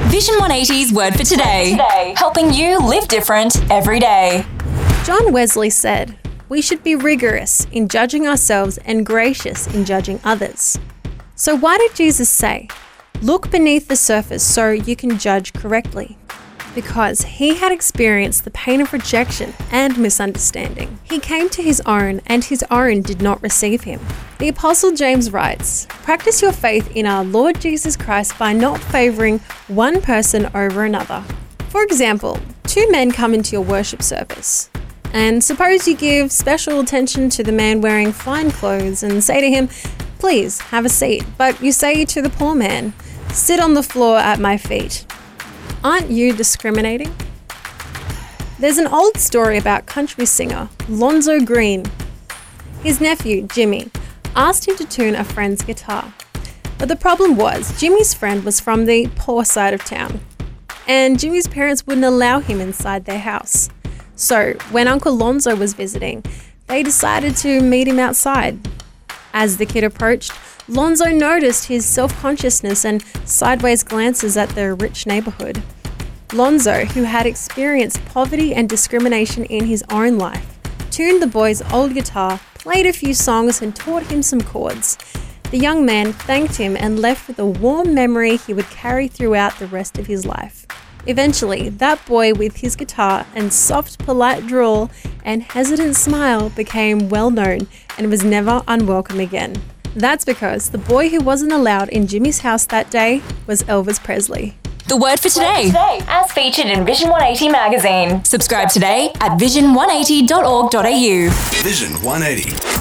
Vision 180's Word for Today. Helping you live different every day. John Wesley said, "We should be rigorous in judging ourselves and gracious in judging others." So why did Jesus say, "Look beneath the surface so you can judge correctly"? Because he had experienced the pain of rejection and misunderstanding. He came to his own, and his own did not receive him. The Apostle James writes, "Practice your faith in our Lord Jesus Christ by not favoring one person over another." For example, two men come into your worship service. And suppose you give special attention to the man wearing fine clothes and say to him, "Please, have a seat." But you say to the poor man, "Sit on the floor at my feet." Aren't you discriminating? There's an old story about country singer Lonzo Green. His nephew, Jimmy, asked him to tune a friend's guitar. But the problem was, Jimmy's friend was from the poor side of town, and Jimmy's parents wouldn't allow him inside their house. So when Uncle Lonzo was visiting, they decided to meet him outside. As the kid approached, Lonzo noticed his self-consciousness and sideways glances at the rich neighborhood. Lonzo, who had experienced poverty and discrimination in his own life, tuned the boy's old guitar, played a few songs, and taught him some chords. The young man thanked him and left with a warm memory he would carry throughout the rest of his life. Eventually, that boy with his guitar and soft, polite drawl and hesitant smile became well known and was never unwelcome again. That's because the boy who wasn't allowed in Jimmy's house that day was Elvis Presley. The Word for Today, as featured in Vision 180 magazine. Subscribe today at vision180.org.au. Vision 180.